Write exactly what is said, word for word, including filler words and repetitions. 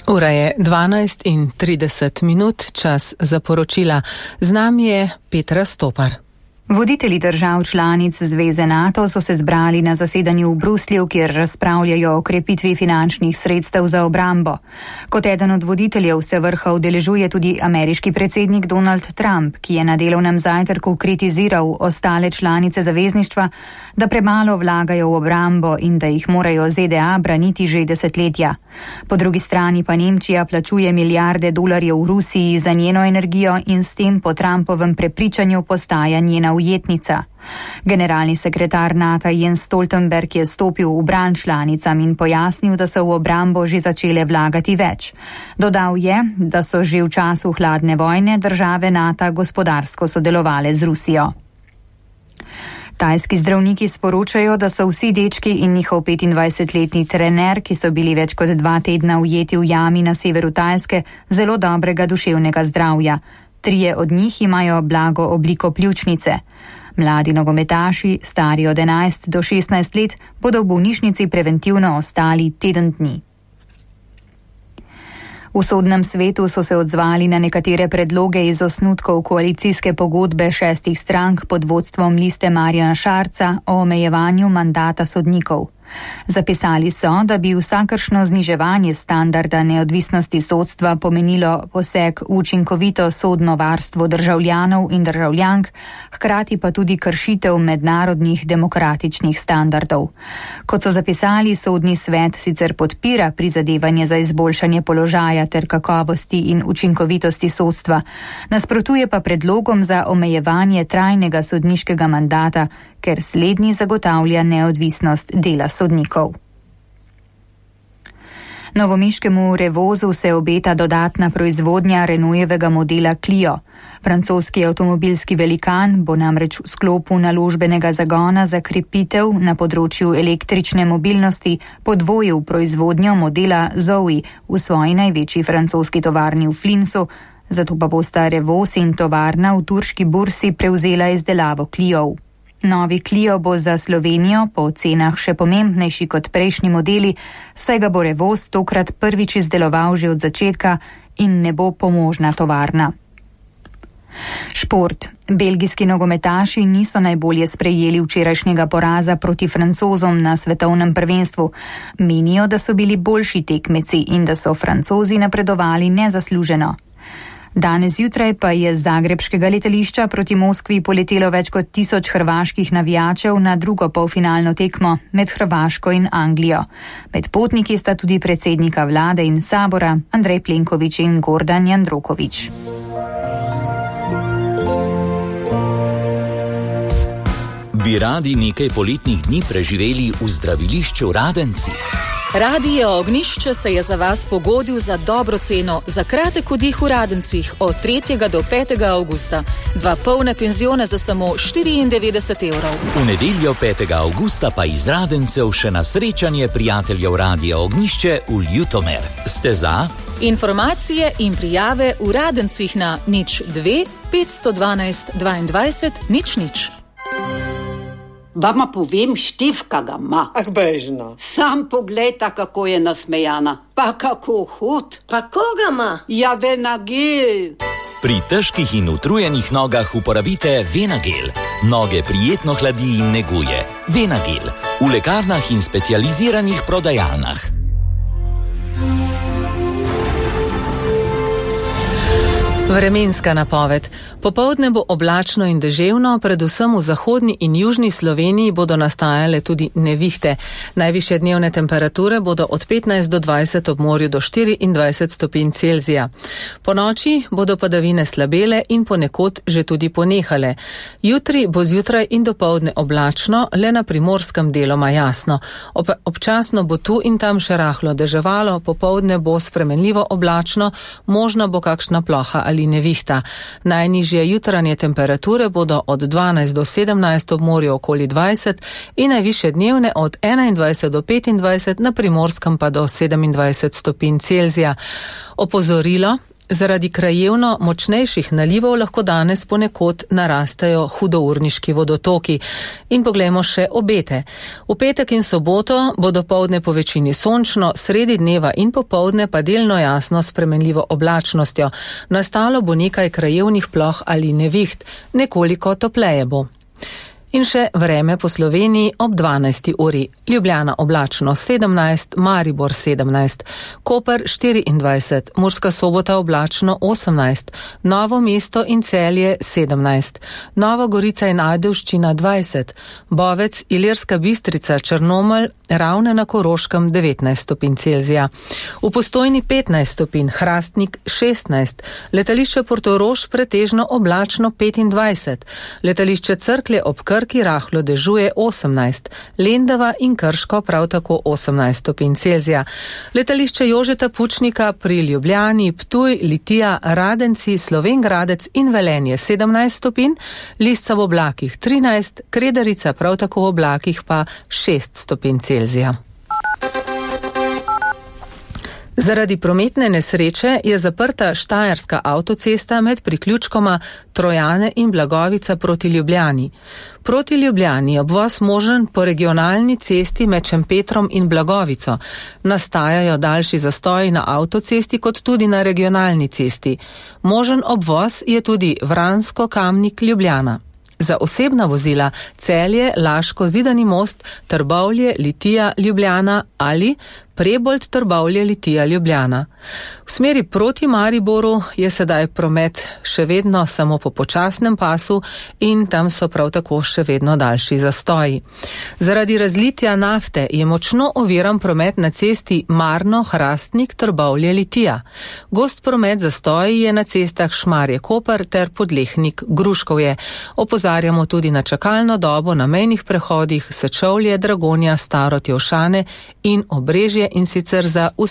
Ura je dvanajst in trideset minut, čas za poročila. Z nami je Petra Stopar. Voditelji držav članic Zveze NATO so se zbrali na zasedanju v Bruslju, kjer razpravljajo o krepitvi finančnih sredstev za obrambo. Kot eden od voditeljev se vrha udeležuje tudi ameriški predsednik Donald Trump, ki je na delovnem zajtrku kritiziral ostale članice zavezništva, da premalo vlagajo v obrambo in da jih morajo Z D A braniti že desetletja. Po drugi strani pa Nemčija plačuje milijarde dolarjev v Rusiji za njeno energijo in s tem po Trumpovem prepričanju postaja njena ujetnica. Generalni sekretar NATO Jens Stoltenberg je stopil v bran članicam in pojasnil, da so v obrambo že začele vlagati več. Dodal je, da so že v času hladne vojne države NATO gospodarsko sodelovale z Rusijo. Tajski zdravniki sporočajo, da so vsi dečki in njihov petindvajsetletni trener, ki so bili več kot dva tedna ujeti v jami na severu Tajske, zelo dobrega duševnega zdravja. Trije od njih imajo blago obliko pljučnice. Mladi nogometaši, stari od enajst do šestnajst let, bodo v bolnišnici preventivno ostali teden dni. V sodnem svetu so se odzvali na nekatere predloge iz osnutkov koalicijske pogodbe šestih strank pod vodstvom Liste Marjana Šarca o omejevanju mandata sodnikov. Zapisali so, da bi vsakršno zniževanje standarda neodvisnosti sodstva pomenilo poseg v učinkovito sodno varstvo državljanov in državljank, hkrati pa tudi kršitev mednarodnih demokratičnih standardov. Kot so zapisali, sodni svet sicer podpira prizadevanje za izboljšanje položaja ter kakovosti in učinkovitosti sodstva, nasprotuje pa predlogom za omejevanje trajnega sodniškega mandata, ker slednji zagotavlja neodvisnost dela sodnikov. Novomeškemu Revozu se obeta dodatna proizvodnja Renaultjevega modela Clio. Francoski avtomobilski velikan bo namreč v sklopu naložbenega zagona za krepitev na področju električne mobilnosti podvojil proizvodnjo modela Zoe v svoji največji francoski tovarni v Flinsu, zato pa bosta Revoz in tovarna v turški bursi prevzela izdelavo Clio. Novi Clio bo za Slovenijo po ocenah še pomembnejši kot prejšnji modeli, saj ga bo Revoz tokrat prvič izdeloval že od začetka in ne bo pomožna tovarna. Šport. Belgijski nogometaši niso najbolje sprejeli včerajšnjega poraza proti Francozom na svetovnem prvenstvu. Menijo, da so bili boljši tekmeci in da so Francozi napredovali nezasluženo. Danes zjutraj pa je z zagrebškega letališča proti Moskvi poletelo več kot tisoč hrvaških navijačev na drugo polfinalno tekmo med Hrvaško in Anglijo. Med potniki sta tudi predsednika vlade in sabora Andrej Plenković in Gordan Jandroković. Bi radi nekaj poletnih dni preživeli v zdravilišču Radenci? Radio Ognjišče se je za vas pogodil za dobro ceno za kratek oddih v Radencih od tretjega do petega avgusta. Dva polne penzione za samo štiriindevetdeset evrov. V nedeljo petega avgusta pa iz Radencev še na srečanje prijateljev Radio Ognjišče v Ljutomer. Ste za? Informacije in prijave v Radencih na nič dve petsto dvanajst dvaindvajset nič nič. Vama povem, Štefka ga ma. Ah, bežno. Sam poglejta, kako je nasmejana. Pa kako hud. Pa koga ma? Ja, Venagel. Pri težkih in utrujenih nogah uporabite Venagel. Noge prijetno hladi in neguje. Venagel. V lekarnah in specializiranih prodajalnah. Vremenska napoved. Popoldne bo oblačno in deževno, predvsem v zahodni in južni Sloveniji bodo nastajale tudi nevihte. Najvišje dnevne temperature bodo od petnajst do dvajset, ob morju do štiriindvajset stopinj Celzija. Po noči bodo padavine slabele in ponekod že tudi ponehale. Jutri bo zjutraj in dopoldne oblačno, le na primorskem deloma jasno. Ob, občasno bo tu in tam še rahlo deževalo, popoldne bo spremenljivo oblačno, možna bo kakšna ploha ali nevihta. Najnižje jutranje temperature bodo od dvanajst do sedemnajst, ob morju okoli dvajset in najvišje dnevne od enaindvajset do petindvajset, na primorskem pa do sedemindvajset stopinj Celzija. Opozorilo: Zaradi krajevno močnejših nalivov lahko danes ponekod narastajo hudourniški vodotoki. In poglejmo še obete. V petek in soboto bo dopoldne po večini sončno, sredi dneva in popoldne pa delno jasno spremenljivo oblačnostjo. Nastalo bo nekaj krajevnih ploh ali neviht, nekoliko topleje bo. In še vreme po Sloveniji ob dvanajsti uri. Ljubljana oblačno sedemnajst, Maribor sedemnajst, Koper štiriindvajset, Murska Sobota oblačno osemnajst, Novo mesto in Celje sedemnajst, Nova Gorica in Ajdovščina dvajset, Bovec, Ilirska Bistrica, Črnomelj, Ravne na Koroškem devetnajst stopinj Celzija. V Postojni petnajst stopinj, Hrastnik šestnajst, letališče Portorož pretežno oblačno petindvajset, letališče Cerklje ob Krki rahlo dežuje osemnajst, Lendava in Krško prav tako osemnajst stopinj Celzija. Letališče Jožeta Pučnika pri Ljubljani, Ptuj, Litija, Radenci, Slovenj Gradec in Velenje sedemnajst stopinj, Lisca v oblakih trinajst, Kredarica prav tako v oblakih pa šest stopinj Celzija. Zaradi prometne nesreče je zaprta Štajerska avtocesta med priključkoma Trojane in Blagovica proti Ljubljani. Proti Ljubljani je obvoz možen po regionalni cesti med Šempetrom in Blagovico. Nastajajo daljši zastoji na avtocesti kot tudi na regionalni cesti. Možen obvoz je tudi Vransko-Kamnik-Ljubljana. Za osebna vozila Celje, Laško, Zidani Most, Trbovlje, Litija, Ljubljana ali Prebold, Trbovlje, Litija, Ljubljana. V smeri proti Mariboru je sedaj promet še vedno samo po počasnem pasu in tam so prav tako še vedno daljši zastoji. Zaradi razlitja nafte je močno oviran promet na cesti Marno-Hrastnik, Trbovlje, Litija. Gost promet zastoji je na cestah Šmarje-Koper ter Podlehnik-Gruškovje. Opozarjamo tudi na čakalno dobo na mejnih prehodih Sečovlje, Dragonja, Starotjevšane in Obrežje in sicer za